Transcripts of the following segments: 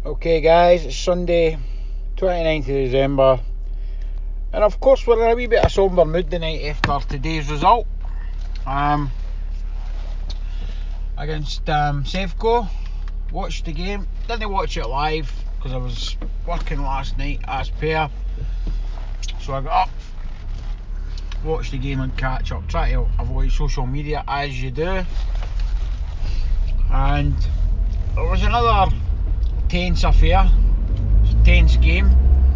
Okay, guys, it's Sunday, 29th of December, and of course, we're in a wee bit of sombre mood tonight after today's result against Sevco. Watched the game, didn't watch it live because I was working last night as per, so I got up, watched the game and catch up, try to avoid social media as you do, and it was another tense affair. Tense game.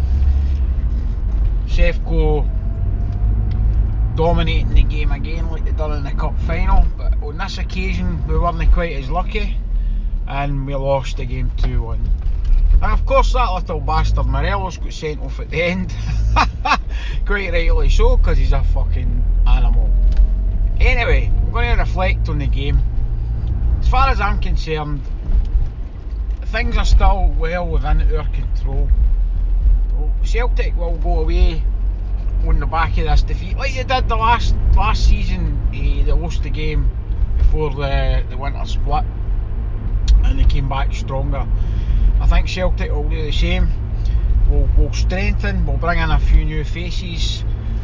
Sevco dominating the game again like they done in the cup final, but on this occasion we weren't quite as lucky and we lost the game 2-1. And of course that little bastard Morelos got sent off at the end. Quite rightly so, because he's a fucking animal. Anyway, I'm going to reflect on the game. As far as I'm concerned, things are still well within our control. Celtic will go away on the back of this defeat, like they did the last season. They lost the game before the winter split, and they came back stronger. I think Celtic will do the same. We'll strengthen. We'll bring in a few new faces.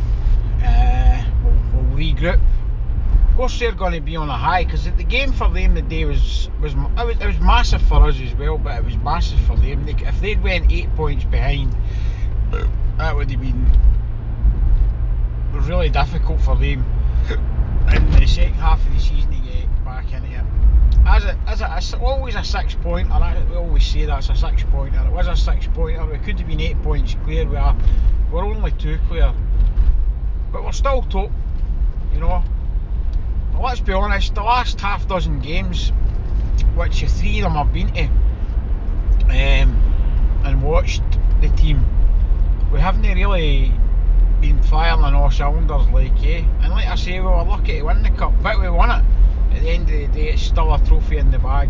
We'll regroup. Of course, they're going to be on a high because the game for them today was massive for us as well, but it was massive for them. If they'd went 8 points behind, that would have been really difficult for them in the second half of the season to get back into it. It's always a 6 pointer. We always say that's a 6 pointer. It was a 6 pointer. We could have been 8 points clear. We're only 2 clear, but we're still top. You know. Well, let's be honest. The last half dozen games, which 3 of them I've been to, and watched the team, we haven't really been firing on all cylinders and like I say, we were lucky to win the cup, but we won it. At the end of the day, it's still a trophy in the bag.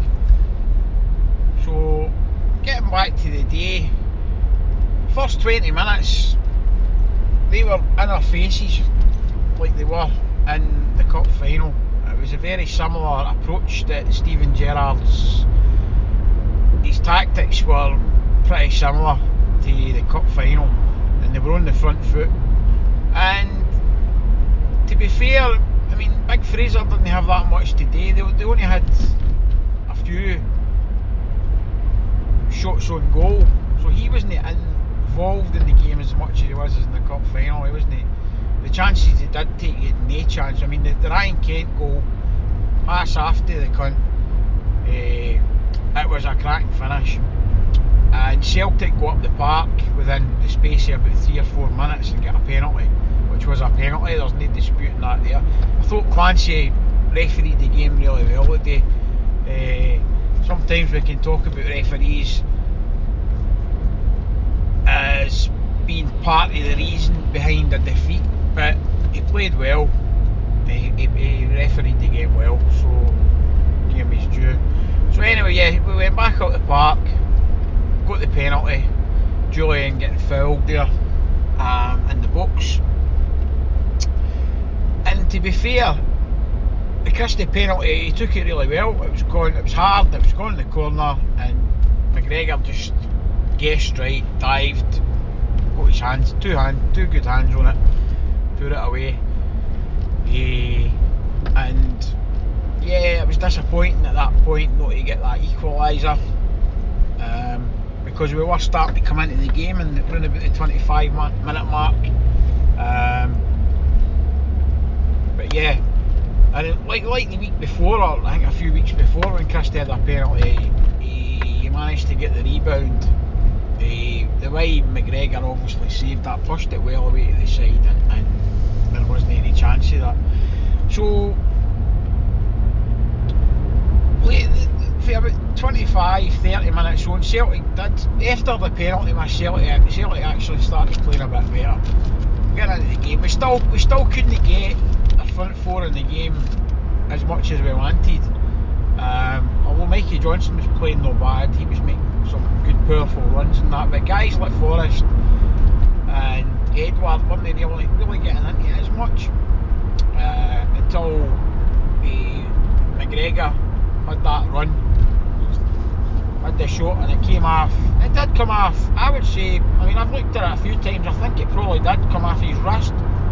So getting back to the day, first 20 minutes they were in our faces like they were in the cup final. It was a very similar approach that Steven Gerrard's, his tactics were pretty similar to the cup final, and they were on the front foot. And to be fair, I mean, Big Fraser didn't have that much today. They only had a few shots on goal, so he wasn't involved in the game as much as he was in the cup final. He wasn't. The chances he did take, he had no chance. I mean, the Ryan Kent goal, pass after the cunt, it was a cracking finish. And Celtic go up the park within the space of about 3 or 4 minutes and get a penalty, which was a penalty. There's no disputing that there. I thought Clancy refereed the game really well today. Sometimes we can talk about referees as being part of the reason behind a defeat, but he played well. He refereed the game well, so give him his due. So anyway, yeah, we went back out the park, got the penalty, Julian getting fouled there in the box. And to be fair, the Christie penalty, he took it really well. It was hard, it was going in the corner, and McGregor just guessed right, dived, got his hands, two good hands on it, put it away. And yeah, it was disappointing at that point not to get that equaliser, because we were starting to come into the game and around about the 25-minute mark. But yeah, and like the week before, or I think a few weeks before, when Christie had a penalty, he managed to get the rebound. The way McGregor obviously saved that, pushed it well away to the side, and there wasn't any chance of that. So for about 25-30 minutes on, Celtic did, after the penalty miss, Celtic actually started playing a bit better, getting into the game. We still couldn't get the front four in the game as much as we wanted. Although Mikey Johnson was playing no bad, he was making some good powerful runs and that, but guys like Forrest and Edward weren't really getting into it as much until McGregor had that run, had the shot and it came off. It did come off, I would say. I mean, I've looked at it a few times. I think it probably did come off his wrist,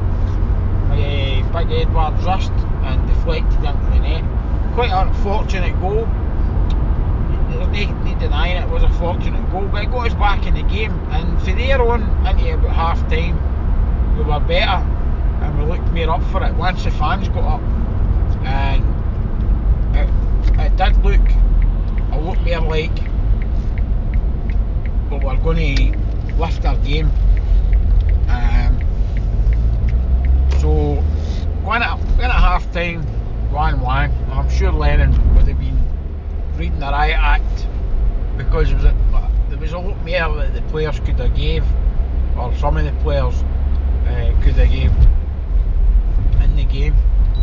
Big Edward's wrist, and deflected into the net. Quite a fortunate goal. There's no denying it was a fortunate goal, but it got us back in the game. And from there on into about half time, we were better and we looked more up for it once the fans got up. And it did look a lot more like we were going to lift our game. So going at half time, 1-1, I'm sure Lennon would have been reading the riot act, because there was a lot more that the players could have gave, or some of the players could have gave in the game.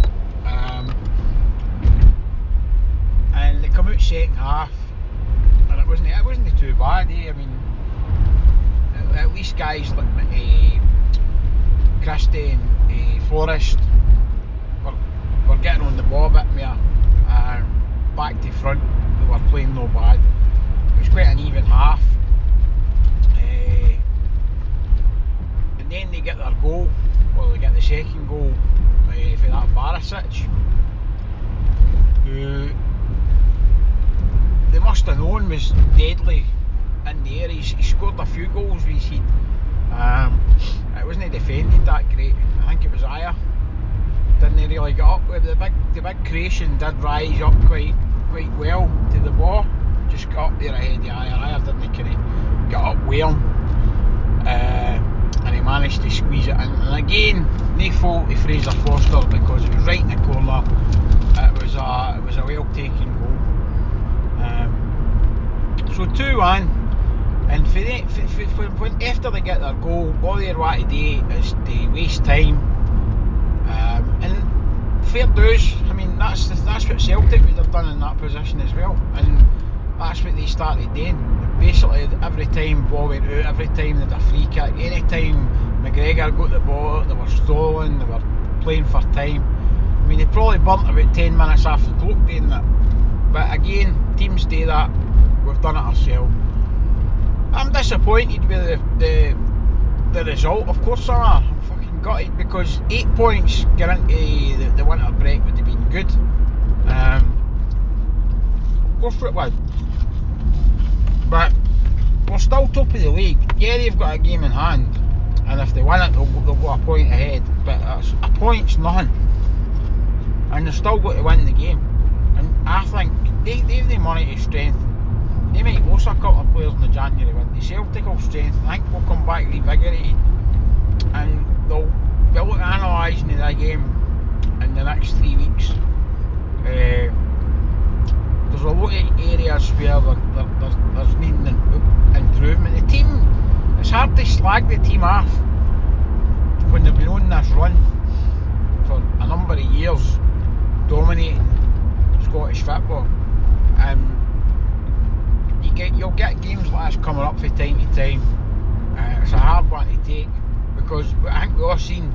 And they come out second half, and it wasn't too bad. I mean, at least guys like Christie and Forrest were getting on the ball a bit more, and back to front they were playing no bad. It was quite an even half, and then they get their goal, or they get the second goal for that Barisic, who they must have known was deadly in the air. He scored a few goals with his head. It wasn't defended that great. I think it was Aya didn't really get up with the big Croatian did rise up quite well to the ball, just got up there ahead of Aya. Aya didn't kind of get up well, and he managed to squeeze it in. And again, no fault of Fraser Forster, because it was right in the corner. It was a well taken goal. So 2-1. And for after they get their goal, all they want to do is to waste time. And fair dues. I mean, that's what Celtic would have done in that position as well. And that's what they started doing. Basically, every time ball went out, every time they had a free kick, any time McGregor got the ball, they were stalling, they were playing for time. I mean, they probably burnt about 10 minutes off the clock doing that. But again, teams do that. We've done it ourselves. I'm disappointed with the result. Of course I am. I'm fucking gutted, because 8 points get into the winter break would have been good. Go for it, would. But we're still top of the league. Yeah, they've got a game in hand, and if they win it, they'll go a point ahead. But a point's nothing, and they've still got to win the game. And I think they've the money to strengthen. They might lose a couple of players in the January window. Celtic will strengthen. I think we'll come back revigorated, and they'll be able to analyse the game in the next 3 weeks. There's a lot of areas where there's needing improvement. The team, it's hard to slag the team off when they've been on this run for a number of years, dominating Scottish football. You'll get games like this coming up from time to time. It's a hard one to take, because I think we've all seen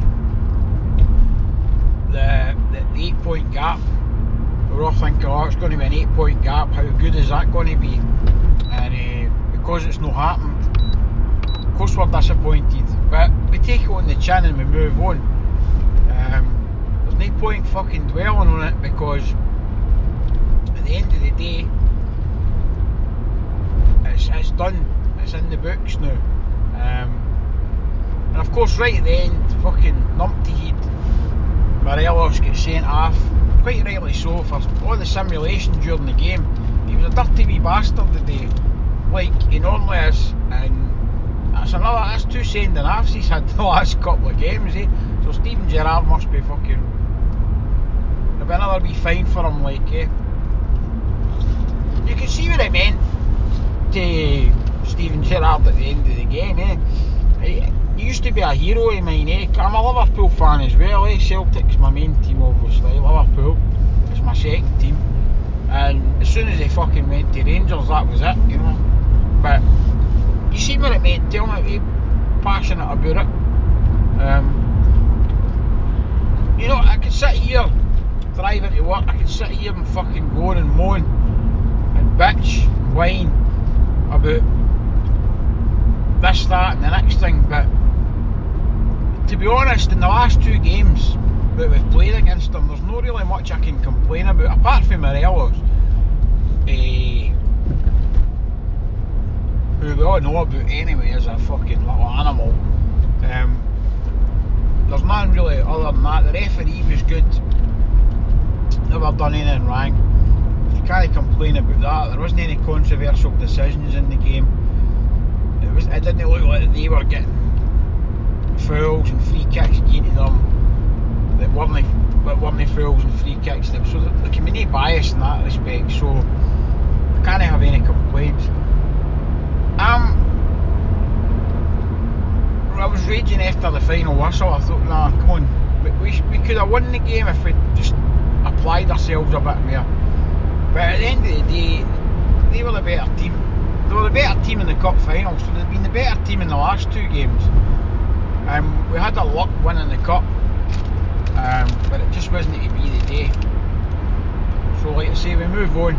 the 8 point gap. We're all thinking, oh, it's going to be an 8 point gap, how good is that going to be? And because it's not happened, of course we're disappointed, but we take it on the chin and we move on. There's no point fucking dwelling on it, because at the end of the day, it's done, it's in the books now. And of course, right at the end, fucking numpty-head Morelos gets sent off, quite rightly so, for all the simulation during the game. He was a dirty wee bastard today, like he normally is, and that's 2 sending offs he's had the last couple of games, So Steven Gerrard must be fucking, there'll be another wee fine for him, like, You can see what I meant to Steven Gerrard at the end of the game, He used to be a hero of mine, I'm a Liverpool fan as well, Celtic's my main team, obviously. Liverpool is my second team, and as soon as he fucking went to Rangers, that was it, But you see what it meant to him, he's passionate about it. I could sit here driving to work, I could sit here and fucking go and moan and bitch, whine about this, that and the next thing, but to be honest, in the last 2 games that we've played against them, there's not really much I can complain about, apart from Morelos, who we all know about anyway as a fucking little animal. There's nothing really other than that. The referee was good, never done anything wrong. You can't complain about that. There wasn't any controversial decisions in the game. It didn't look like they were getting fouls and free kicks given to them that weren't fouls and free kicks to them. So there can be no bias in that respect, so I can't have any complaints. I was raging after the final whistle. I thought, nah, come on, we could have won the game if we just applied ourselves a bit more. But at the end of the day, they were the better team. They were the better team in the cup final, so they've been the better team in the last 2 games. We had our luck winning the cup, but it just wasn't to be the day. So like I say, we move on.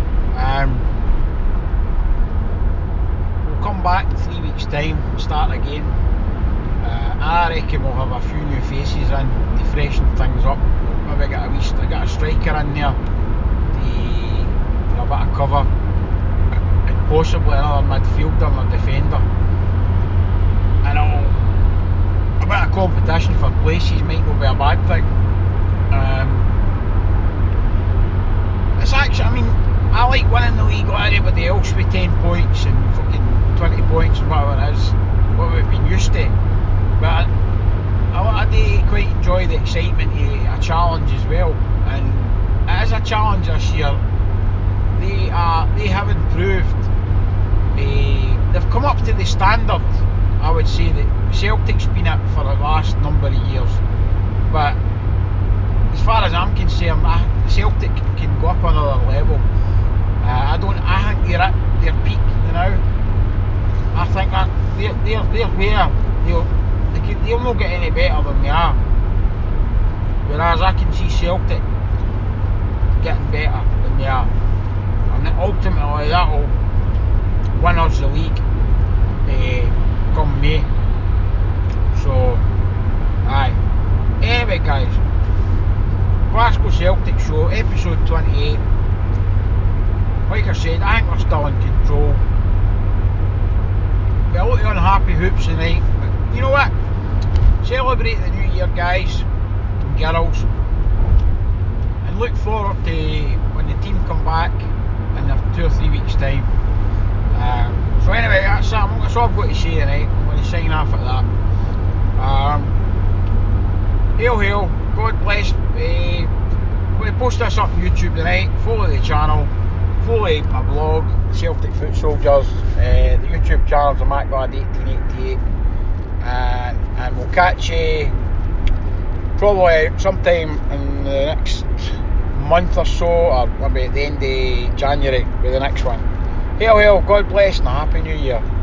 We'll come back in 3 weeks' time and start again. I reckon we'll have a few new faces in to freshen things up. Maybe get a striker in there to a bit of cover, and possibly another midfielder and a defender. And a bit of competition for places might not be a bad thing. It's actually, I mean, I like winning the league like everybody else with 10 points and fucking 20 points and whatever it is, what we've been used to. But I do quite enjoy the excitement of a challenge as well, and it is a challenge this year. They have improved. They've come up to the standard, I would say, that Celtic's been at for the last number of years. But as far as I'm concerned, Celtic can go up another level. I think they're at their peak now. I think that they're where they'll not get any better than they are. Whereas I can see Celtic getting better than they are, and ultimately that'll win us the league come May. So, aye. Anyway, guys, Glasgow Celtic Show, episode 28. Like I said, I think we're still in control. We're a lot of unhappy hoops tonight, but you know what? Celebrate the new year, guys and girls, and look forward to when the team come back in 2 or 3 weeks' time. So anyway, that's all I've got to say tonight. I'm going to sign off at that. Hail, hail, God bless. I'm going to post this up on YouTube tonight. Follow the channel, follow my blog, Celtic Foot Soldiers. The YouTube channel's a MacLad1888. And we'll catch you probably sometime in the next month or so, or maybe at the end of January with the next one. Hail, hail, God bless, and a Happy New Year.